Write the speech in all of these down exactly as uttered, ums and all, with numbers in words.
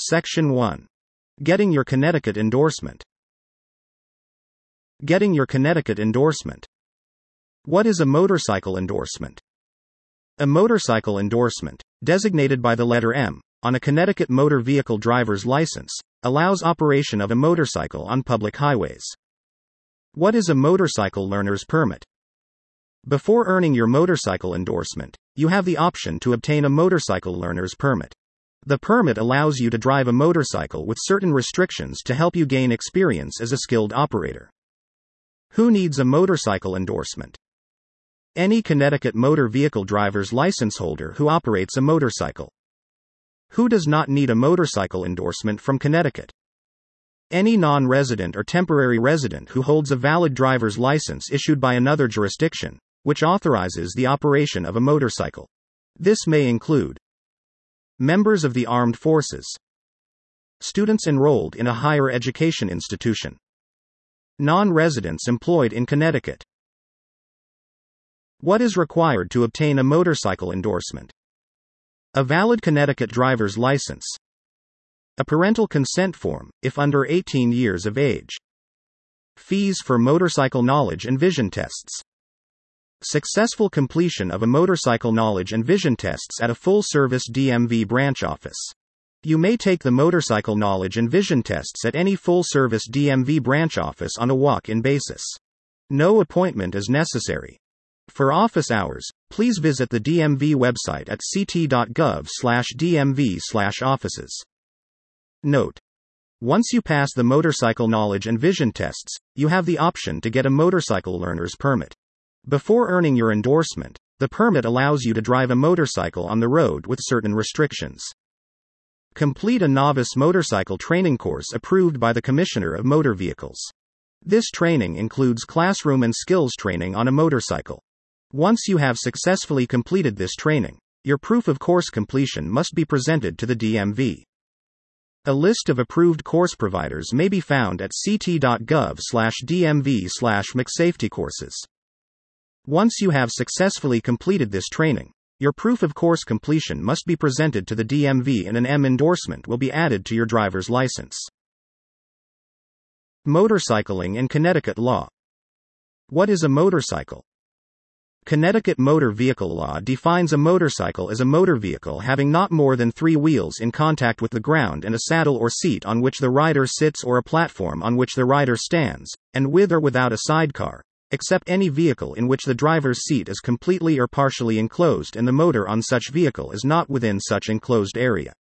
Section one. Getting your Connecticut endorsement. Getting your Connecticut endorsement. What is a motorcycle endorsement? A motorcycle endorsement, designated by the letter M, on a Connecticut motor vehicle driver's license, allows operation of a motorcycle on public highways. What is a motorcycle learner's permit? Before earning your motorcycle endorsement, you have the option to obtain a motorcycle learner's permit. The permit allows you to drive a motorcycle with certain restrictions to help you gain experience as a skilled operator. Who needs a motorcycle endorsement? Any Connecticut motor vehicle driver's license holder who operates a motorcycle. Who does not need a motorcycle endorsement from Connecticut? Any non-resident or temporary resident who holds a valid driver's license issued by another jurisdiction, which authorizes the operation of a motorcycle. This may include members of the armed forces, students enrolled in a higher education institution, non-residents employed in Connecticut. What is required to obtain a motorcycle endorsement? A valid Connecticut driver's license. A parental consent form, if under eighteen years of age. Fees for motorcycle knowledge and vision tests. Successful completion of a motorcycle knowledge and vision tests at a full-service D M V branch office. You may take the motorcycle knowledge and vision tests at any full-service D M V branch office on a walk-in basis. No appointment is necessary. For office hours, please visit the D M V website at c t dot gov slash d m v slash offices. Note: once you pass the motorcycle knowledge and vision tests, you have the option to get a motorcycle learner's permit. Before earning your endorsement, the permit allows you to drive a motorcycle on the road with certain restrictions. Complete a novice motorcycle training course approved by the Commissioner of Motor Vehicles. This training includes classroom and skills training on a motorcycle. Once you have successfully completed this training, your proof of course completion must be presented to the D M V. A list of approved course providers may be found at c t dot gov slash d m v slash mcsafety courses. Once you have successfully completed this training, your proof of course completion must be presented to the D M V and an M endorsement will be added to your driver's license. Motorcycling and Connecticut law. What is a motorcycle? Connecticut motor vehicle law defines a motorcycle as a motor vehicle having not more than three wheels in contact with the ground and a saddle or seat on which the rider sits or a platform on which the rider stands, and with or without a sidecar, except any vehicle in which the driver's seat is completely or partially enclosed and the motor on such vehicle is not within such enclosed area.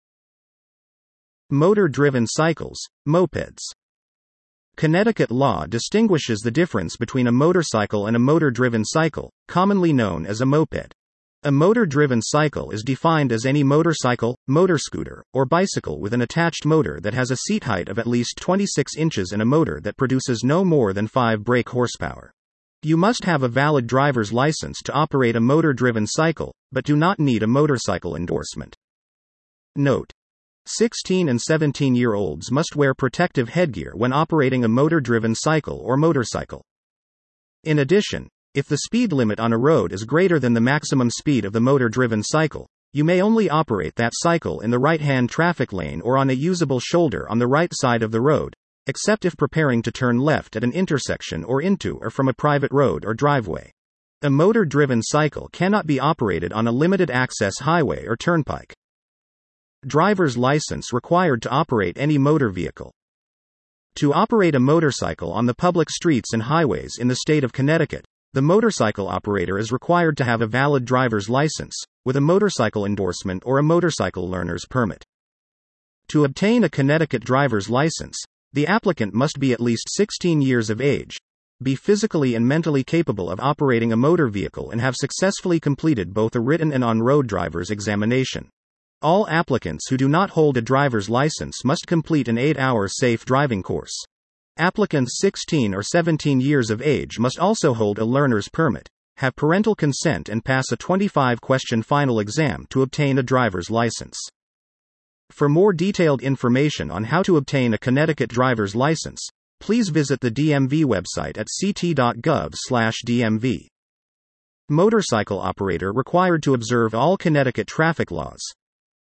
Motor-driven cycles, mopeds. Connecticut law distinguishes the difference between a motorcycle and a motor-driven cycle, commonly known as a moped. A motor-driven cycle is defined as any motorcycle, motor scooter, or bicycle with an attached motor that has a seat height of at least twenty-six inches and a motor that produces no more than five brake horsepower. You must have a valid driver's license to operate a motor-driven cycle, but do not need a motorcycle endorsement. Note: sixteen and seventeen-year-olds must wear protective headgear when operating a motor-driven cycle or motorcycle. In addition, if the speed limit on a road is greater than the maximum speed of the motor-driven cycle, you may only operate that cycle in the right-hand traffic lane or on a usable shoulder on the right side of the road, except if preparing to turn left at an intersection or into or from a private road or driveway. A motor-driven cycle cannot be operated on a limited-access highway or turnpike. Driver's license required to operate any motor vehicle. To operate a motorcycle on the public streets and highways in the state of Connecticut, the motorcycle operator is required to have a valid driver's license, with a motorcycle endorsement or a motorcycle learner's permit. To obtain a Connecticut driver's license, the applicant must be at least sixteen years of age, be physically and mentally capable of operating a motor vehicle and have successfully completed both a written and on-road driver's examination. All applicants who do not hold a driver's license must complete an eight-hour safe driving course. Applicants sixteen or seventeen years of age must also hold a learner's permit, have parental consent and pass a twenty-five question final exam to obtain a driver's license. For more detailed information on how to obtain a Connecticut driver's license, please visit the D M V website at c t dot gov slash d m v. Motorcycle operator required to observe all Connecticut traffic laws.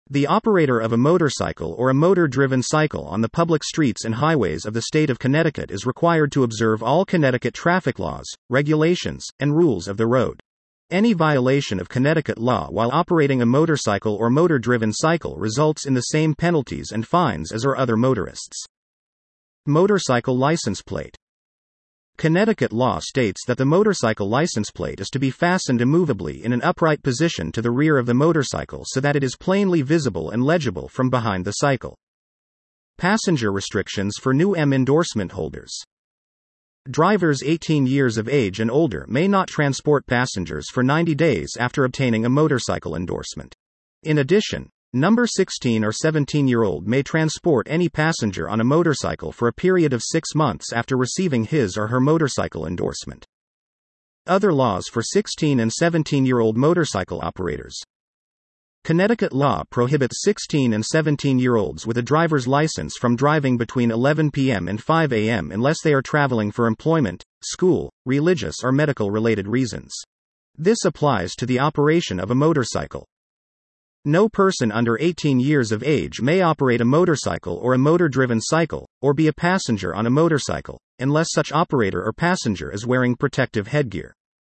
The operator of a motorcycle or a motor-driven cycle on the public streets and highways of the state of Connecticut is required to observe all Connecticut traffic laws, regulations, and rules of the road. Any violation of Connecticut law while operating a motorcycle or motor-driven cycle results in the same penalties and fines as are other motorists. Motorcycle license plate. Connecticut law states that the motorcycle license plate is to be fastened immovably in an upright position to the rear of the motorcycle so that it is plainly visible and legible from behind the cycle. Passenger restrictions for new M endorsement holders. Drivers eighteen years of age and older may not transport passengers for ninety days after obtaining a motorcycle endorsement. In addition, number sixteen or seventeen-year-old may transport any passenger on a motorcycle for a period of six months after receiving his or her motorcycle endorsement. Other laws for sixteen and seventeen-year-old motorcycle operators. Connecticut law prohibits sixteen and seventeen-year-olds with a driver's license from driving between eleven p.m. and five a.m. unless they are traveling for employment, school, religious or medical-related reasons. This applies to the operation of a motorcycle. No person under eighteen years of age may operate a motorcycle or a motor-driven cycle, or be a passenger on a motorcycle, unless such operator or passenger is wearing protective headgear.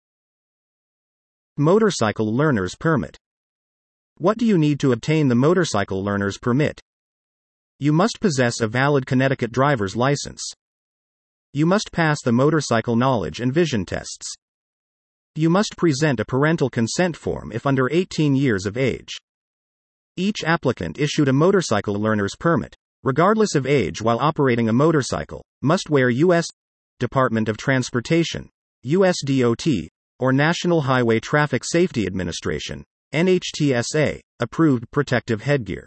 Motorcycle Learner's Permit. What do you need to obtain the motorcycle learner's permit? You must possess a valid Connecticut driver's license. You must pass the motorcycle knowledge and vision tests. You must present a parental consent form if under eighteen years of age. Each applicant issued a motorcycle learner's permit, regardless of age while operating a motorcycle, must wear U S Department of Transportation, U S D O T, or National Highway Traffic Safety Administration, N H T S A, approved protective headgear.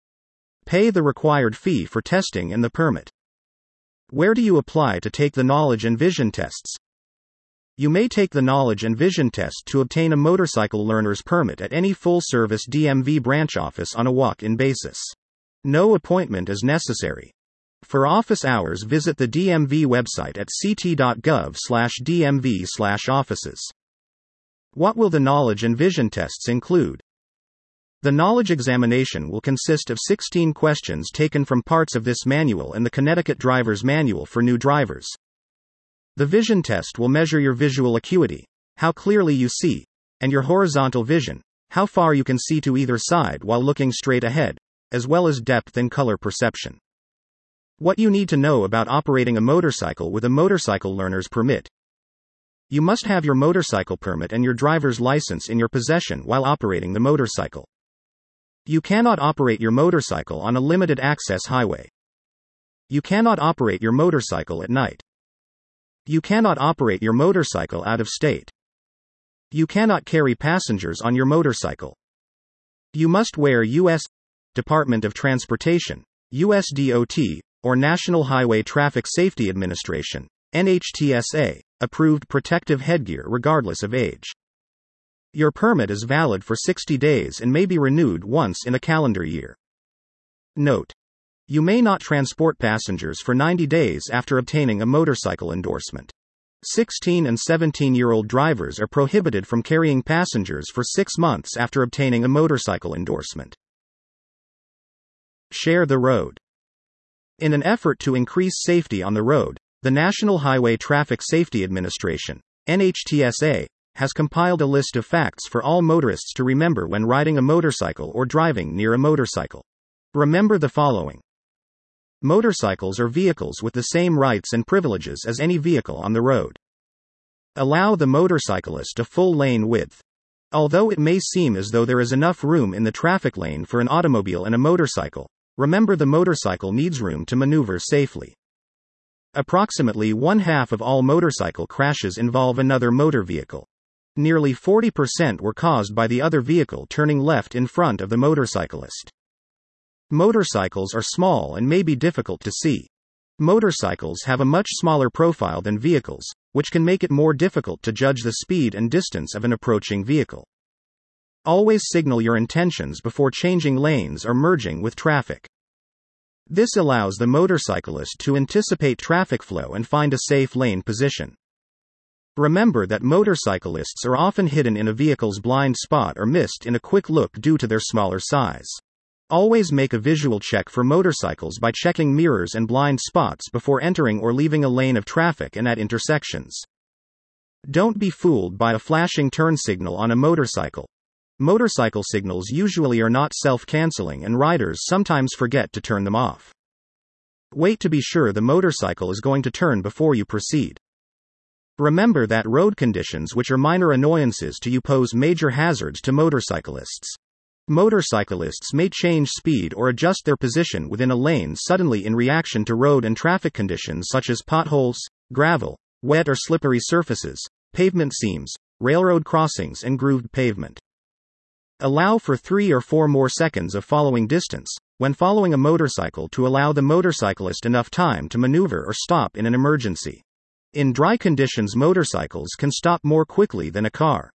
Pay the required fee for testing and the permit. Where do you apply to take the knowledge and vision tests? You may take the knowledge and vision test to obtain a motorcycle learner's permit at any full-service D M V branch office on a walk-in basis. No appointment is necessary. For office hours, visit the D M V website at c t dot gov slash d m v slash offices. What will the knowledge and vision tests include? The knowledge examination will consist of sixteen questions taken from parts of this manual and the Connecticut Driver's Manual for new drivers. The vision test will measure your visual acuity, how clearly you see, and your horizontal vision, how far you can see to either side while looking straight ahead, as well as depth and color perception. What you need to know about operating a motorcycle with a motorcycle learner's permit. You must have your motorcycle permit and your driver's license in your possession while operating the motorcycle. You cannot operate your motorcycle on a limited access highway. You cannot operate your motorcycle at night. You cannot operate your motorcycle out of state. You cannot carry passengers on your motorcycle. You must wear U S Department of Transportation, U S D O T, or National Highway Traffic Safety Administration, N H T S A, approved protective headgear regardless of age. Your permit is valid for sixty days and may be renewed once in a calendar year. Note: you may not transport passengers for ninety days after obtaining a motorcycle endorsement. sixteen and seventeen-year-old drivers are prohibited from carrying passengers for six months after obtaining a motorcycle endorsement. Share the road. In an effort to increase safety on the road, the National Highway Traffic Safety Administration, N H T S A, has compiled a list of facts for all motorists to remember when riding a motorcycle or driving near a motorcycle. Remember the following. Motorcycles are vehicles with the same rights and privileges as any vehicle on the road. Allow the motorcyclist a full lane width. Although it may seem as though there is enough room in the traffic lane for an automobile and a motorcycle, remember the motorcycle needs room to maneuver safely. Approximately one half of all motorcycle crashes involve another motor vehicle. Nearly forty percent were caused by the other vehicle turning left in front of the motorcyclist. Motorcycles are small and may be difficult to see. Motorcycles have a much smaller profile than vehicles, which can make it more difficult to judge the speed and distance of an approaching vehicle. Always signal your intentions before changing lanes or merging with traffic. This allows the motorcyclist to anticipate traffic flow and find a safe lane position. Remember that motorcyclists are often hidden in a vehicle's blind spot or missed in a quick look due to their smaller size. Always make a visual check for motorcycles by checking mirrors and blind spots before entering or leaving a lane of traffic and at intersections. Don't be fooled by a flashing turn signal on a motorcycle. Motorcycle signals usually are not self-canceling and riders sometimes forget to turn them off. Wait to be sure the motorcycle is going to turn before you proceed. Remember that road conditions which are minor annoyances to you pose major hazards to motorcyclists. Motorcyclists may change speed or adjust their position within a lane suddenly in reaction to road and traffic conditions such as potholes, gravel, wet or slippery surfaces, pavement seams, railroad crossings, and grooved pavement. Allow for three or four more seconds of following distance when following a motorcycle to allow the motorcyclist enough time to maneuver or stop in an emergency. In dry conditions, motorcycles can stop more quickly than a car.